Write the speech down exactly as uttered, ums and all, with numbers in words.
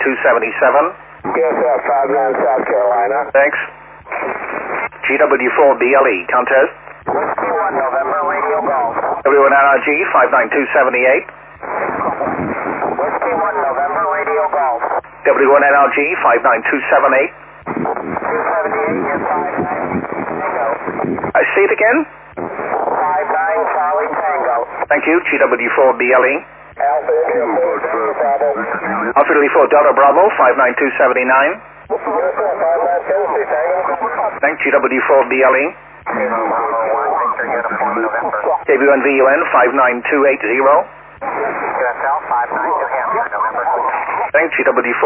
two seventy-seven. G S L five nine South Carolina. Thanks. G W four B L E, contest. Whiskey one November, radio golf. W one N R G, five nine two seven eight. Whiskey one November, radio golf. W one N R G, five nine two seven eight. two seventy-eight, you're five nine Tango. I see it again. five nine Charlie Tango. Thank you, G W four B L E. Alpha India four Bravo. Alpha Italy four Delta Bravo, five nine two seven nine. U S L five nine Tennessee Tango. Thank G W four B L E. K B one V U N, five nine two eight zero. U S L five nine New Hampshire, November. Thank G W four.